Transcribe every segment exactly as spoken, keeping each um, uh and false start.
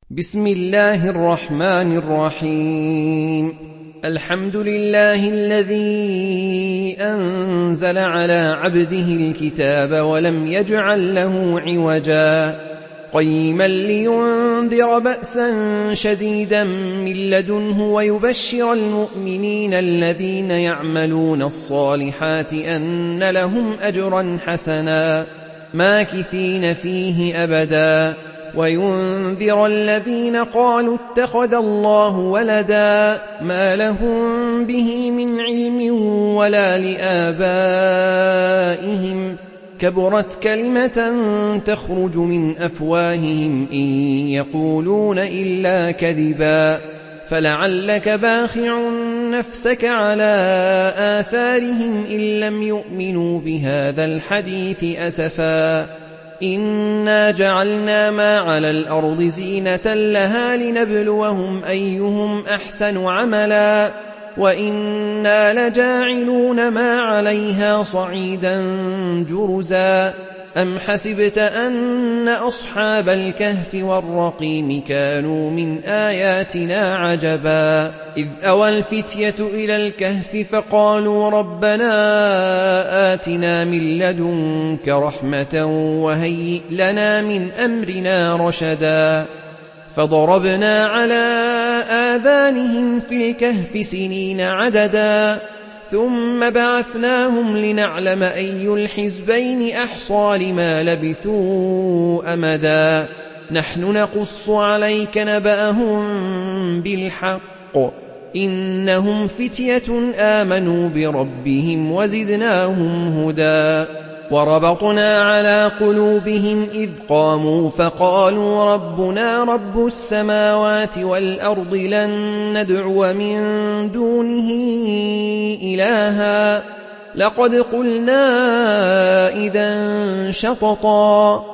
بسم الله الرحمن الرحيم. الحمد لله الذي أنزل على عبده الكتاب ولم يجعل له عوجا قيما لينذر بأسا شديدا من لدنه ويبشر المؤمنين الذين يعملون الصالحات أن لهم أجرا حسنا ماكثين فيه أبدا وينذر الذين قالوا اتخذ الله ولدا ما لهم به من علم ولا لآبائهم كبرت كلمة تخرج من أفواههم إن يقولون إلا كذبا فلعلك باخع نفسك على آثارهم إن لم يؤمنوا بهذا الحديث أسفا إنا جعلنا ما على الأرض زينة لها لنبلوهم أيهم أحسن عملا وإنا لجاعلون ما عليها صعيدا جرزا أم حسبت أن أصحاب الكهف والرقيم كانوا من آياتنا عجبا إذ أوى الفتية إلى الكهف فقالوا ربنا آتنا من لدنك رحمة وهيئ لنا من أمرنا رشدا فضربنا على آذانهم في الكهف سنين عددا ثم بعثناهم لنعلم أي الحزبين أحصى لما لبثوا أمدا نحن نقص عليك نبأهم بالحق إنهم فتية آمنوا بربهم وزدناهم هدى وربطنا على قلوبهم إذ قاموا فقالوا ربنا رب السماوات والأرض لن ندعو من دونه إلها لقد قلنا إذا شططا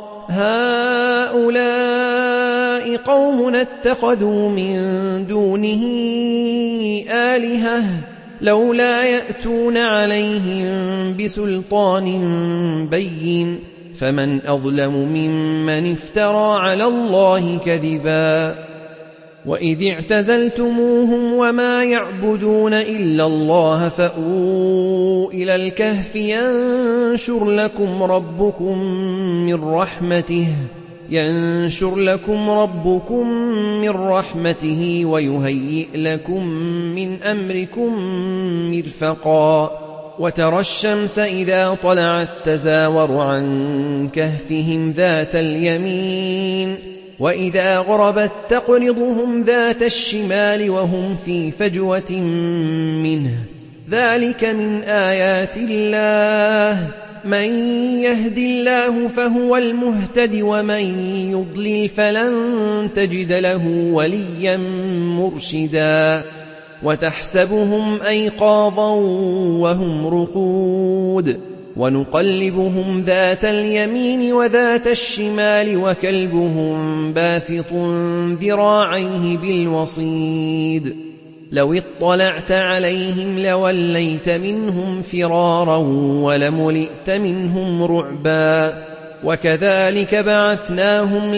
هؤلاء قومنا اتخذوا من دونه آلهة لولا يأتون عليهم بسلطان بين فمن أظلم ممن افترى على الله كذبا وإذ اعتزلتموهم وما يعبدون إلا الله فأووا إلى الكهف ينشر لكم ربكم من رحمته ينشر لكم ربكم من رحمته ويهيئ لكم من أمركم مرفقا وترى الشمس إذا طلعت تزاور عن كهفهم ذات اليمين وإذا غربت تقرضهم ذات الشمال وهم في فجوة منه ذلك من آيات الله من يهد الله فهو المهتد ومن يضلل فلن تجد له وليا مرشدا وتحسبهم أيقاظا وهم رقود ونقلبهم ذات اليمين وذات الشمال وكلبهم باسط ذراعيه بالوصيد لو اطلعت عليهم لوليت منهم فرارا ولملئت منهم رعبا وكذلك بعثناهم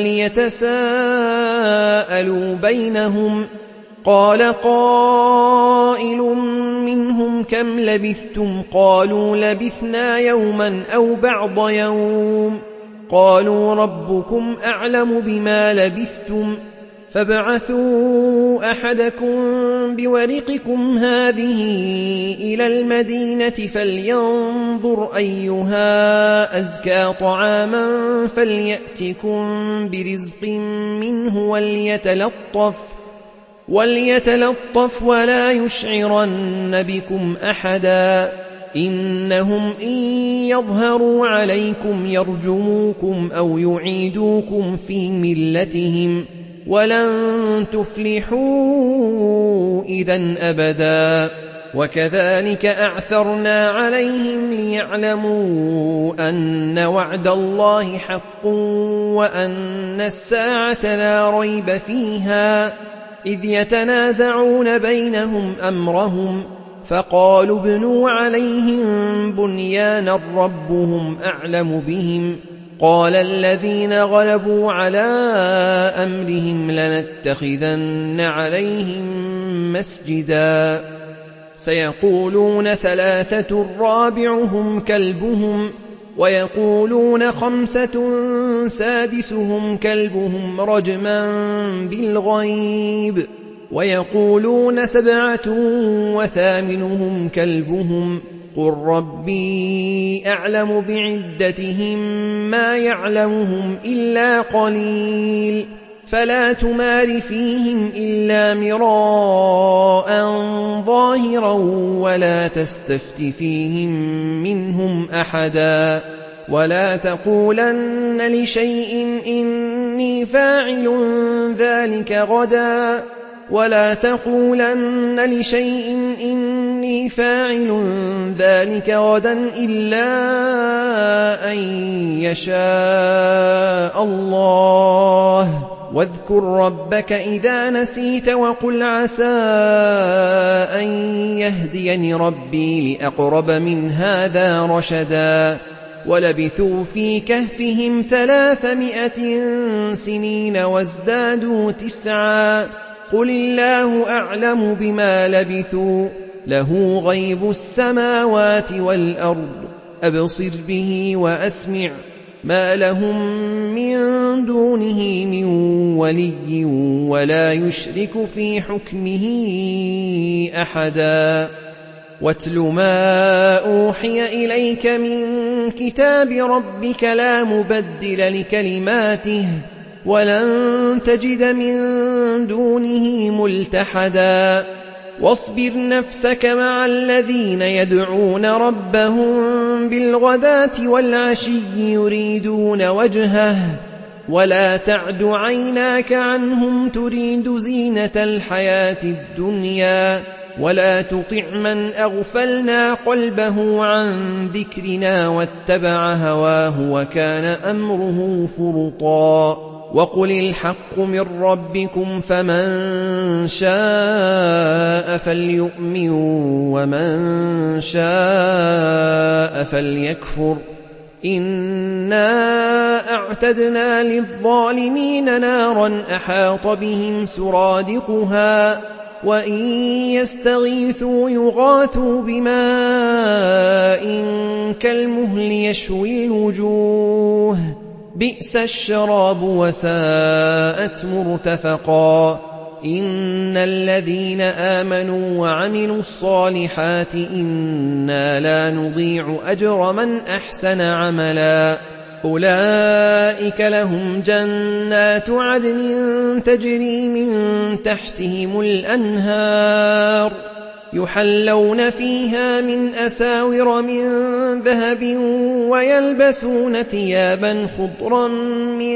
ليتساءلوا بينهم قال قائل منهم كم لبثتم قالوا لبثنا يوما أو بعض يوم قالوا ربكم أعلم بما لبثتم فابعثوا أحدكم بورقكم هذه إلى المدينة فلينظر أيها أزكى طعاما فليأتكم برزق منه وليتلطف وليتلطف ولا يشعرن بكم أحدا إنهم إن يظهروا عليكم يرجموكم أو يعيدوكم في ملتهم ولن تفلحوا إذن أبدا وكذلك أعثرنا عليهم ليعلموا أن وعد الله حق وأن الساعة لا ريب فيها إذ يتنازعون بينهم أمرهم فقالوا ابنوا عليهم بنيانا ربهم أعلم بهم قال الذين غلبوا على أمرهم لنتخذن عليهم مسجدا سيقولون ثلاثة رابعهم كلبهم ويقولون خمسة سادسهم كلبهم رجما بالغيب ويقولون سبعة وثامنهم كلبهم قل ربي أعلم بعدتهم ما يعلمهم إلا قليل فلا تمار فيهم إلا مراء ظاهرا ولا تستفت فيهم منهم أحدا ولا تقولن لشيء إني فاعل ذلك غدا ولا تقولن لشيء إني فاعل ذلك غدا إلا أن يشاء الله واذكر ربك إذا نسيت وقل عسى أن يهديني ربي لأقرب من هذا رشدا ولبثوا في كهفهم ثلاثمائة سنين وازدادوا تسعا قل الله أعلم بما لبثوا له غيب السماوات والأرض أبصر به وأسمع ما لهم من دونه من ولي ولا يشرك في حكمه أحدا واتل ما أوحي إليك من كتاب ربك لا مبدل لكلماته ولن تجد من دونه ملتحدا واصبر نفسك مع الذين يدعون ربهم بالغداة والعشي يريدون وجهه ولا تعد عيناك عنهم تريد زينة الحياة الدنيا ولا تطع من أغفلنا قلبه عن ذكرنا واتبع هواه وكان أمره فرطا وقل الحق من ربكم فمن شاء فليؤمن ومن شاء فليكفر إنا أعتدنا للظالمين نارا أحاط بهم سرادقها وإن يستغيثوا يغاثوا بماء كالمهل يشوي الوجوه بئس الشراب وساءت مرتفقا إن الذين آمنوا وعملوا الصالحات إنا لا نضيع أجر من أحسن عملا أولئك لهم جنات عدن تجري من تحتهم الأنهار يحلون فيها من أساور من ذهب ويلبسون ثيابا خضرا من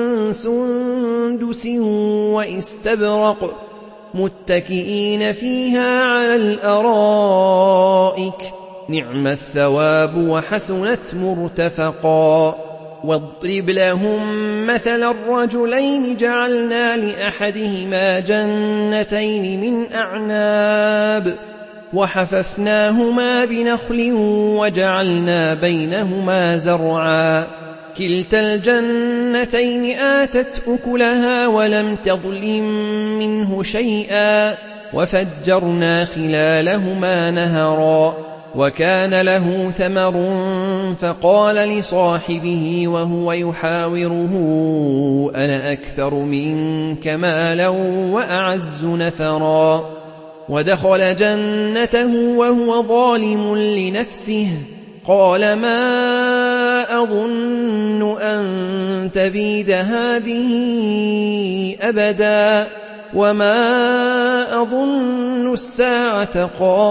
سندس واستبرق متكئين فيها على الأرائك نعم الثواب وحسنت مرتفقا واضرب لهم مثل الرجلين جعلنا لأحدهما جنتين من أعناب وحففناهما بنخل وجعلنا بينهما زرعا كلتا الجنتين آتت أكلها ولم تظلم منه شيئا وفجرنا خلالهما نهرا وكان له ثمر فقال لصاحبه وهو يحاوره أنا أكثر منك مالا وأعز نفرا ودخل جنته وهو ظالم لنفسه قال ما أظن أن تبيد هذه أبدا وما أظن الساعة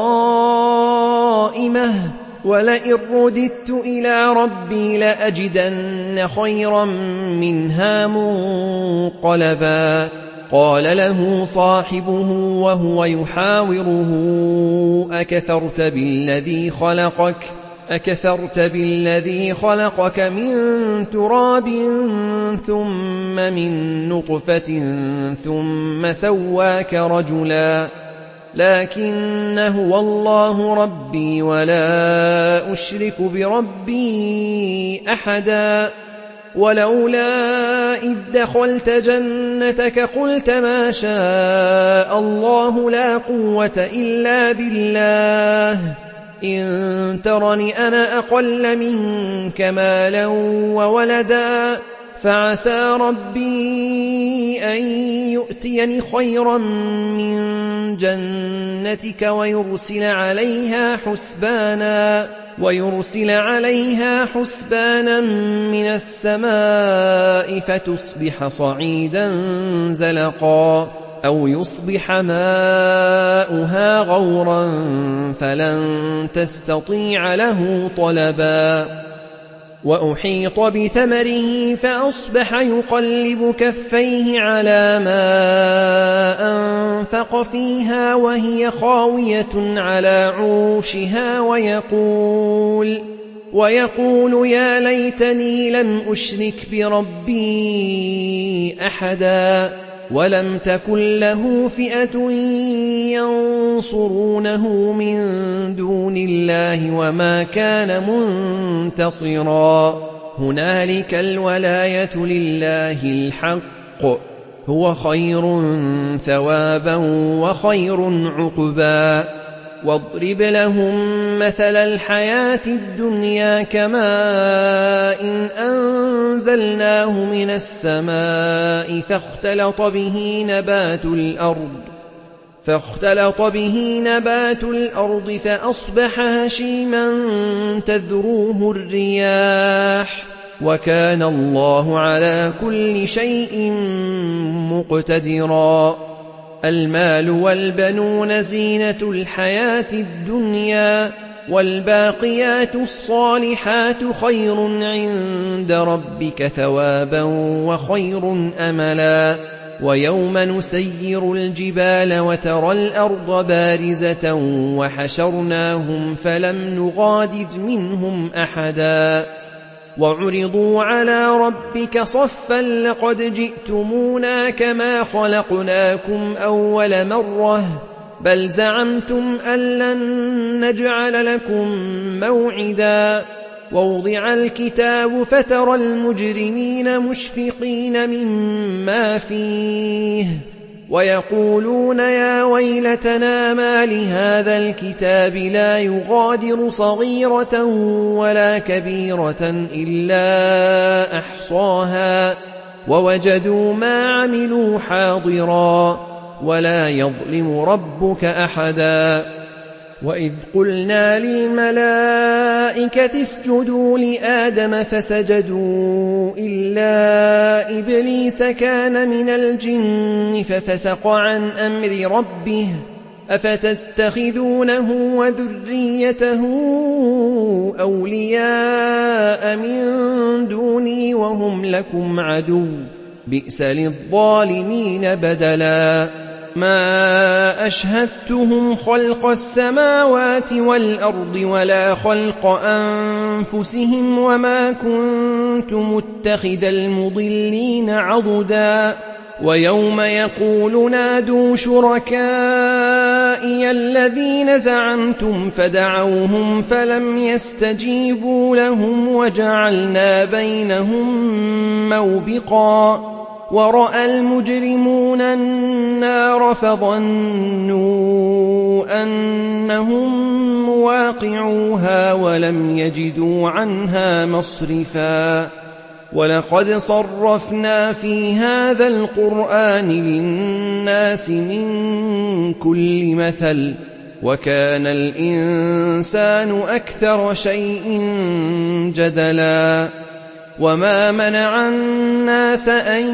قائمة ولئن رددت إلى ربي لأجدن خيرا منها منقلبا قال له صاحبه وهو يحاوره أكفرت بالذي خلقك أكفرت بالذي خلقك من تراب ثم من نطفة ثم سواك رجلا لكن هو الله ربي ولا أشرك بربي أحدا ولولا إذ دخلت جنتك قلت ما شاء الله لا قوة إلا بالله إن ترني أنا أقل منك مالا وولدا فعسى ربي أن يؤتيني خيرا من جنتك ويرسل عليها حسبانا ويرسل عليها حسبانا من السماء فتصبح صعيدا زلقا أو يصبح ماؤها غورا فلن تستطيع له طلبا وأحيط بثمره فأصبح يقلب كفيه على ما أنفق فيها وهي خاوية على عروشها ويقول, ويقول يا ليتني لم أشرك بربي أحدا ولم تكن له فئة ينصرونه من دون الله وما كان منتصرا هنالك الولاية لله الحق هو خير ثوابا وخير عقبا واضرب لهم مثل الحياة الدنيا كماء إن أنزلناه من السماء فاختلط به نبات الأرض فاختلط به نبات الأرض فأصبح هشيما تذروه الرياح وكان الله على كل شيء مقتدرا المال والبنون زينة الحياة الدنيا والباقيات الصالحات خير عند ربك ثوابا وخير أملا ويوم نسير الجبال وترى الأرض بارزة وحشرناهم فلم نغادر منهم أحدا وعرضوا على ربك صفا لقد جئتمونا كما خلقناكم أول مرة بل زعمتم أن لن نجعل لكم موعدا ووضع الكتاب فترى المجرمين مشفقين مما فيه ويقولون يا ويلتنا ما لهذا الكتاب لا يغادر صغيرة ولا كبيرة إلا أحصاها ووجدوا ما عملوا حاضرا ولا يظلم ربك أحدا وإذ قلنا للملائكة اسجدوا لآدم فسجدوا إلا إبليس كان من الجن ففسق عن أمر ربه أفتتخذونه وذريته أولياء من دوني وهم لكم عدو بئس للظالمين بدلا ما أشهدتهم خلق السماوات والأرض ولا خلق أنفسهم وما كنت متخذ المضلين عضدا ويوم يقول نادوا شركائي الذين زعمتم فدعوهم فلم يستجيبوا لهم وجعلنا بينهم موبقا ورأى المجرمون النار فظنوا أنهم مواقعوها ولم يجدوا عنها مصرفا ولقد صرفنا في هذا القرآن للناس من كل مثل وكان الإنسان أكثر شيء جدلا وما منع الناس أن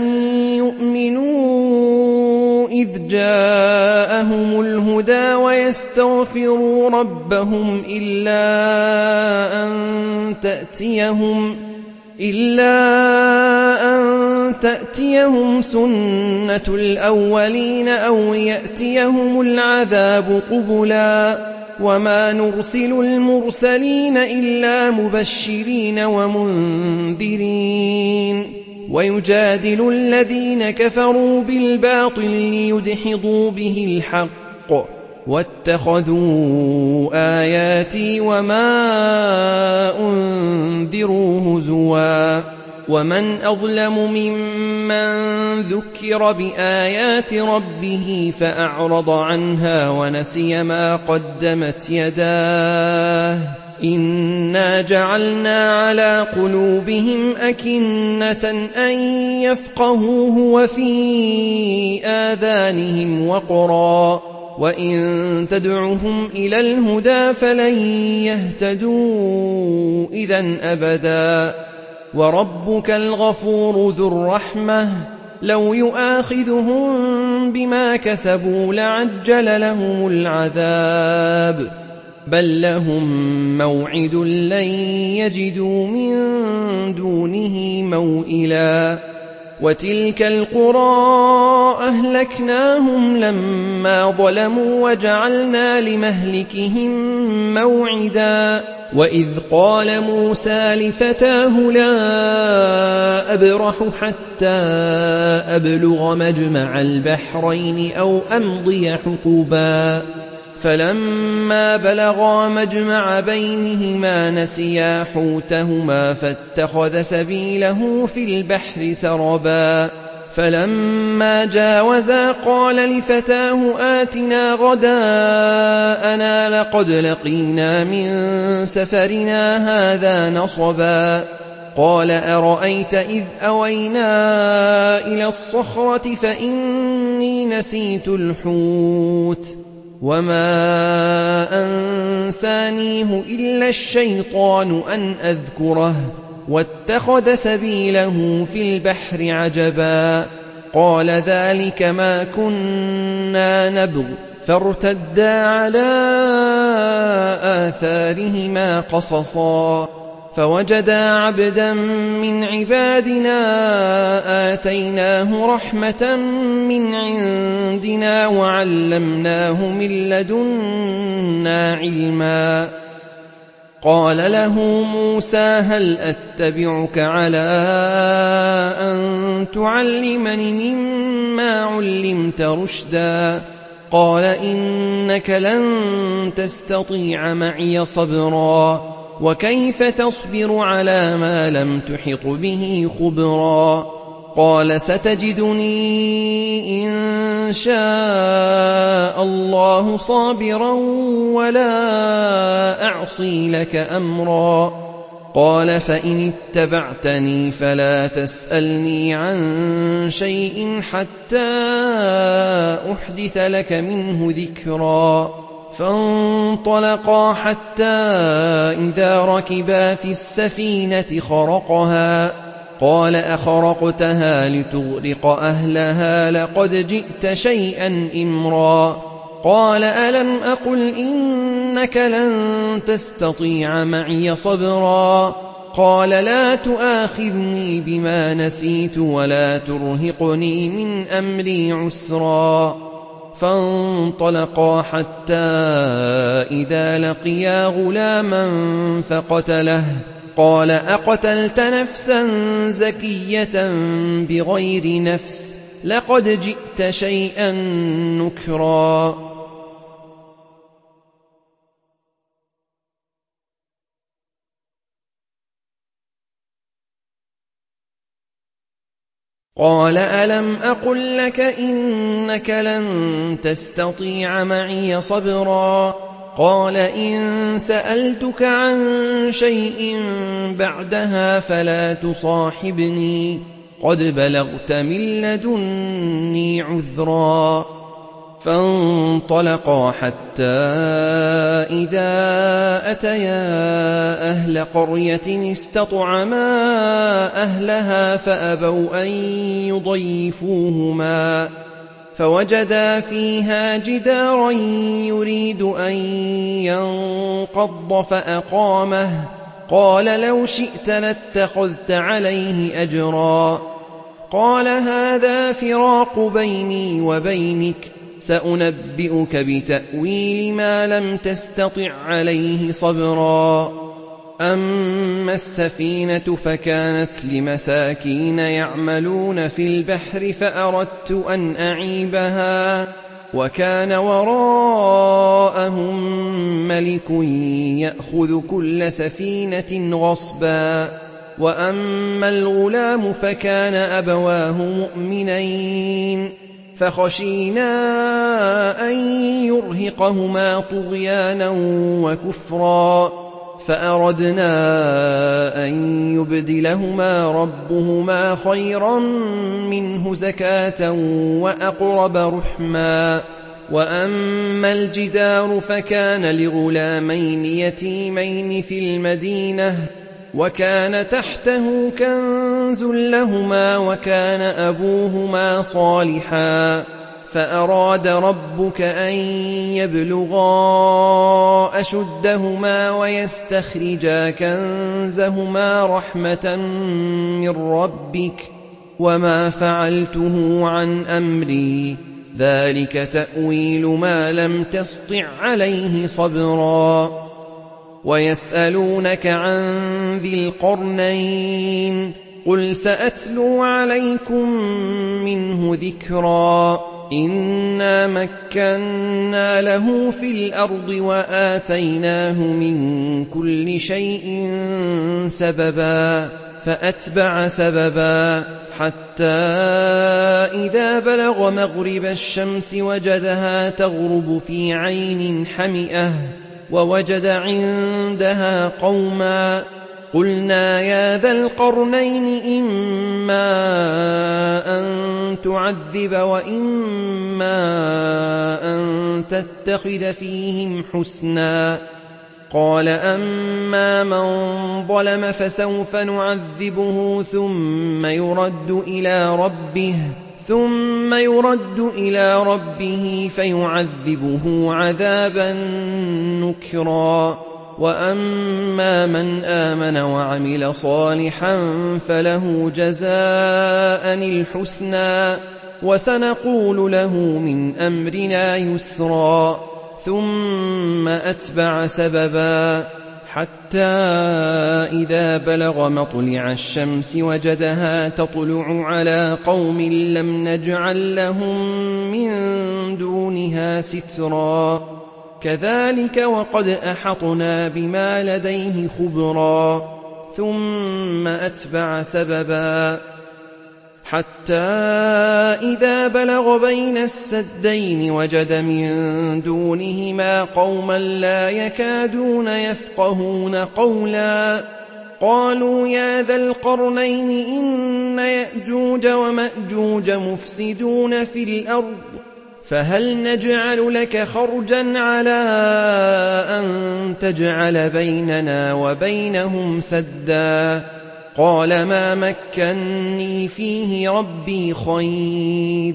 يؤمنوا إذ جاءهم الهدى ويستغفروا ربهم إلا أن تأتيهم إلا أن تأتيهم سنة الأولين أو يأتيهم العذاب قبلا وما نرسل المرسلين إلا مبشرين ومنذرين ويجادل الذين كفروا بالباطل ليدحضوا به الحق واتخذوا آياتي وما أنذروا هزوا ومن أظلم ممن ذكر بآيات ربه فأعرض عنها ونسي ما قدمت يداه إنا جعلنا على قلوبهم أكنة أن يفقهوه وفي آذانهم وقرا وإن تدعهم إلى الهدى فلن يهتدوا إذن أبدا وربك الغفور ذو الرحمة لو يؤاخذهم بما كسبوا لعجل لهم العذاب بل لهم موعد لن يجدوا من دونه موئلا وتلك القرى أهلكناهم لما ظلموا وجعلنا لمهلكهم موعدا وإذ قال موسى لفتاه لا أبرح حتى أبلغ مجمع البحرين أو أمضي حقبا فلما بلغا مجمع بينهما نسيا حوتهما فاتخذ سبيله في البحر سربا فلما جاوزا قال لفتاه آتنا غداءنا لقد لقينا من سفرنا هذا نصبا قال أرأيت إذ أوينا إلى الصخرة فإني نسيت الحوت وما أنسانيه إلا الشيطان أن أذكره واتخذ سبيله في البحر عجبا قال ذلك ما كنا نبغ فارتدا على آثارهما قصصا فوجدا عبدا من عبادنا آتيناه رحمة من عندنا وعلمناه من لدنا علما قال له موسى هل أتبعك على أن تعلمني مما علمت رشدا قال إنك لن تستطيع معي صبرا وكيف تصبر على ما لم تحط به خبرا قال ستجدني إن شاء الله صابرا ولا أعصي لك أمرا قال فإن اتبعتني فلا تسألني عن شيء حتى أحدث لك منه ذكرا فانطلقا حتى إذا ركبا في السفينة خرقها قال أخرقتها لتغرق أهلها لقد جئت شيئا إمرا قال ألم أقل إنك لن تستطيع معي صبرا قال لا تؤاخذني بما نسيت ولا ترهقني من أمري عسرا فانطلقا حتى إذا لقيا غلاما فقتله قال أقتلت نفسا زكية بغير نفس لقد جئت شيئا نكرا قال ألم أقل لك إنك لن تستطيع معي صبرا قال إن سألتك عن شيء بعدها فلا تصاحبني قد بلغت من لدني عذرا فانطلقا حتى إذا أتيا أهل قرية استطعما أهلها فأبوا أن يضيفوهما فوجدا فيها جدارا يريد أن ينقض فأقامه قال لو شئت لاتخذت عليه أجرا قال هذا فراق بيني وبينك سأنبئك بتأويل ما لم تستطع عليه صبرا أما السفينة فكانت لمساكين يعملون في البحر فأردت أن أعيبها وكان وراءهم ملك يأخذ كل سفينة غصبا وأما الغلام فكان أبواه مؤمنين فخشينا أن يرهقهما طغيانا وكفرا فأردنا أن يبدلهما ربهما خيرا منه زكاة وأقرب رحما وأما الجدار فكان لغلامين يتيمين في المدينة وكان تحته كنز لهما وكان أبوهما صالحا فأراد ربك أن يبلغا أشدهما ويستخرجا كنزهما رحمة من ربك وما فعلته عن أمري ذلك تأويل ما لم تسطع عليه صبرا ويسألونك عن ذي القرنين قل سأتلو عليكم منه ذكرا إنا مكنا له في الأرض وآتيناه من كل شيء سببا فأتبع سببا حتى إذا بلغ مغرب الشمس وجدها تغرب في عين حمئة ووجد عندها قوما قلنا يا ذا القرنين إما أن تعذب وإما أن تتخذ فيهم حسنا قال أما من ظلم فسوف نعذبه ثم يرد إلى ربه ثم يرد إلى ربه فيعذبه عذابا نكرا وأما من آمن وعمل صالحا فله جزاء الحسنى وسنقول له من أمرنا يسرا ثم أتبع سببا حتى إذا بلغ مطلع الشمس وجدها تطلع على قوم لم نجعل لهم من دونها سترا كذلك وقد أحطنا بما لديه خبرا ثم أتبع سببا حتى إذا بلغ بين السدين وجد من دونهما قوما لا يكادون يفقهون قولا قالوا يا ذا القرنين إن يأجوج ومأجوج مفسدون في الأرض فهل نجعل لك خرجا على أن تجعل بيننا وبينهم سدا قال ما مكني فيه ربي خير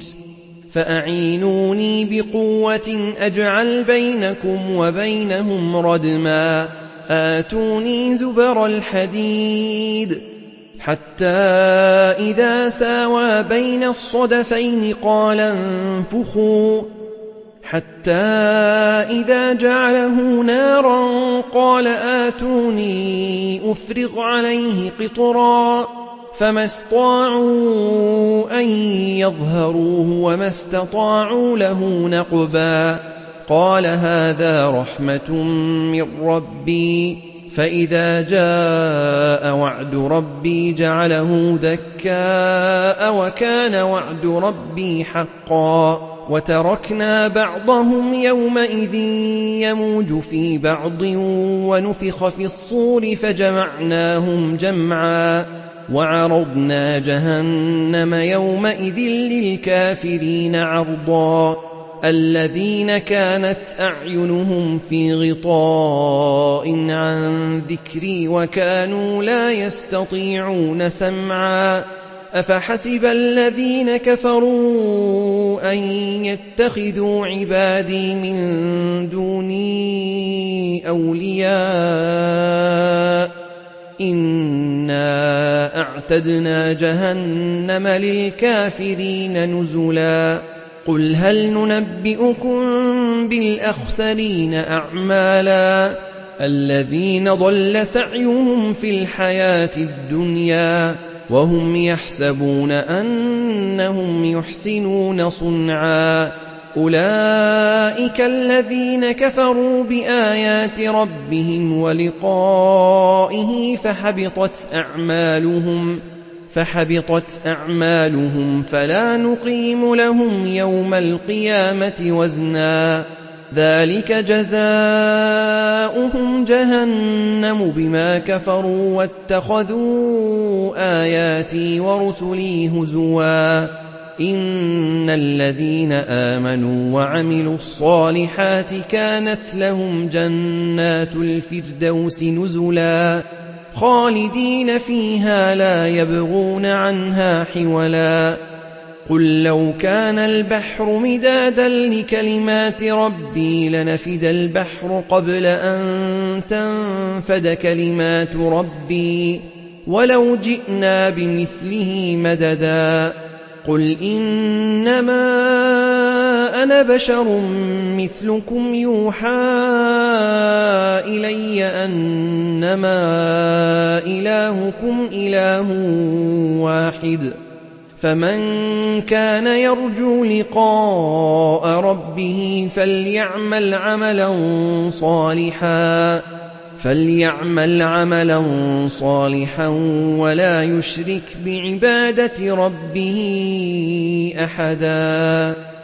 فأعينوني بقوة أجعل بينكم وبينهم ردما آتوني زبر الحديد حتى إذا ساوى بين الصدفين قال انفخوا حتى إذا جعله نارا قال آتوني أفرغ عليه قطرا فما استطاعوا أن يظهروه وما استطاعوا له نقبا قال هذا رحمة من ربي فإذا جاء وعد ربي جعله دكاء وكان وعد ربي حقا وتركنا بعضهم يومئذ يموج في بعض ونفخ في الصور فجمعناهم جمعا وعرضنا جهنم يومئذ للكافرين عرضا الذين كانت أعينهم في غطاء عن ذكري وكانوا لا يستطيعون سمعا أفحسب الذين كفروا أن يتخذوا عبادي من دوني أولياء إنا أعتدنا جهنم للكافرين نزلا قل هل ننبئكم بالأخسرين أعمالا الذين ضل سعيهم في الحياة الدنيا وهم يحسبون أنهم يحسنون صنعا أولئك الذين كفروا بآيات ربهم ولقائه فحبطت أعمالهم فحبطت أعمالهم فلا نقيم لهم يوم القيامة وزنا ذلك جزاؤهم جهنم بما كفروا واتخذوا آياتي ورسلي هزوا إن الذين آمنوا وعملوا الصالحات كانت لهم جنات الفردوس نزلا خالدين فيها لا يبغون عنها حولا قل لو كان البحر مدادا لكلمات ربي لنفد البحر قبل أن تنفد كلمات ربي ولو جئنا بمثله مددا قل إنما أنا بشر مثلكم يوحى إلي أنما إلهكم إله واحد فمن كان يرجو لقاء ربه فليعمل عملا صالحا فليعمل عملا صالحا ولا يشرك بعبادة ربه أحدا